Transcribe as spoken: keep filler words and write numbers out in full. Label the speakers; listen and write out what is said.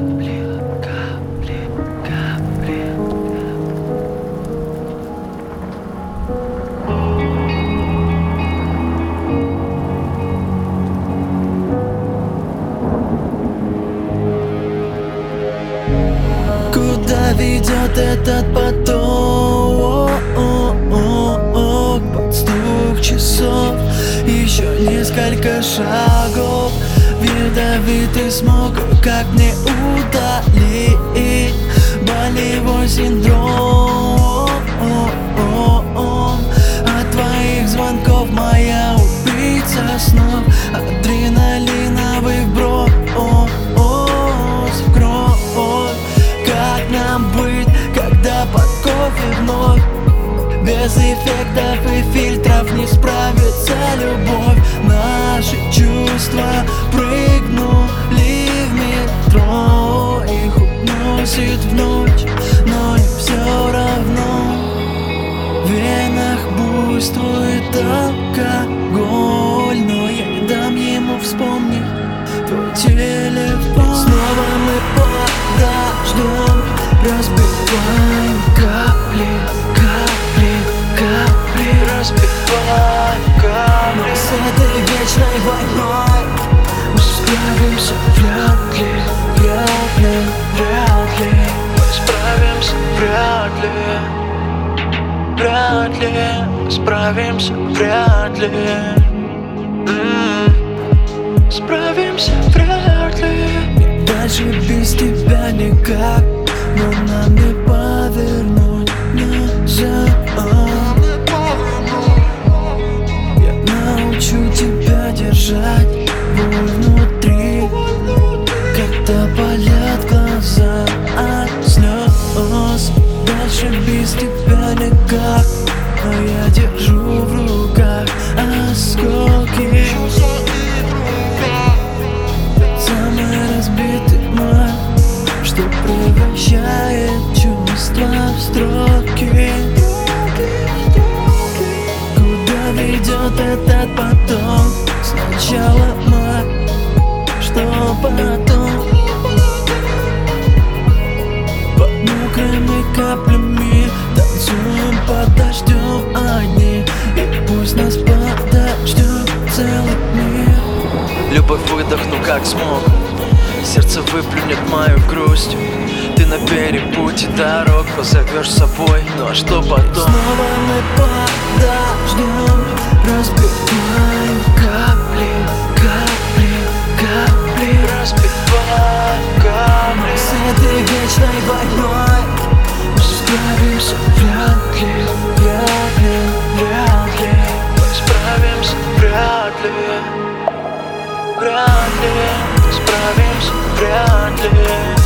Speaker 1: капли, капли, капли. Куда ведет этот поток? Под стук часов еще несколько шагов. Ядовитый смог, как мне удалить болевой синдром. От твоих звонков моя убийца снов. Адреналиновый вброс в кровь. Как нам быть, когда под кофе вновь? Без эффектов и фильтров не справится любовь. Наши чувства прыгнули в метро. Их уносит в ночь, но им все равно. В венах буйствует алкоголь, но я не дам ему вспомнить твой телефон. Снова мы подождем, разбиваем капли, капли, капли, разбиваем капли. Но с этой вечной войной мы справимся вряд ли, вряд ли, вряд ли. Мы справимся вряд ли, вряд ли. Мы справимся вряд ли. М-м-м. Справимся вряд ли. Дальше без тебя никак, но нам не повернуть назад. Я научу тебя держать боль внутри, когда болят глаза от слез. Дальше без тебя никак, но я держу в руках осколки. Самый разбитый мой, что превращает чувства в строки. Куда ведет этот поток? Сначала мы, что потом? Под мокрыми каплями танцуем под дождем одни, и пусть нас подождет целый мир. Любовь выдохну как смог, сердце выплюнет мою грусть. Ты на перепутье дорог позовешь с собой, ну а что потом? Снова мы подождем, разбиваем капли, капли, капли, разбиваем капли. Но с этой вечной войной мы справимся вряд ли, вряд ли, вряд ли. Мы справимся вряд ли, вряд ли. Мы справимся вряд ли.